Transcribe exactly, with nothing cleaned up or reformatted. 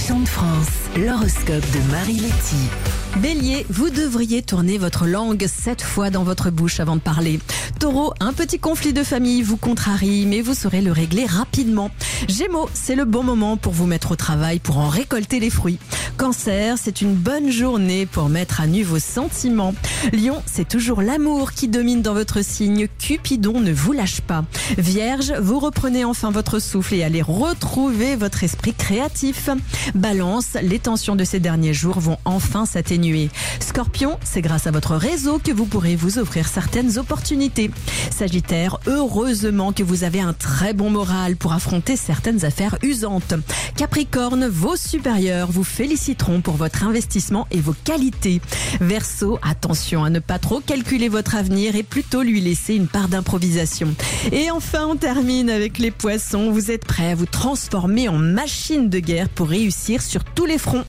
Chant de France, l'horoscope de Marie Letty. Bélier, vous devriez tourner votre langue sept fois dans votre bouche avant de parler. Taureau, un petit conflit de famille vous contrarie, mais vous saurez le régler rapidement. Gémeaux, c'est le bon moment pour vous mettre au travail pour en récolter les fruits. Cancer, c'est une bonne journée pour mettre à nu vos sentiments. Lion, c'est toujours l'amour qui domine dans votre signe. Cupidon ne vous lâche pas. Vierge, vous reprenez enfin votre souffle et allez retrouver votre esprit créatif. Balance, les tensions de ces derniers jours vont enfin s'atténuer. Scorpion, c'est grâce à votre réseau que vous pourrez vous offrir certaines opportunités. Sagittaire, heureusement que vous avez un très bon moral pour affronter certaines affaires usantes. Capricorne, vos supérieurs vous féliciteront pour votre investissement et vos qualités. Verseau, attention à ne pas trop calculer votre avenir et plutôt lui laisser une part d'improvisation. Et enfin, on termine avec les poissons. Vous êtes prêts à vous transformer en machine de guerre pour réussir sur tous les fronts.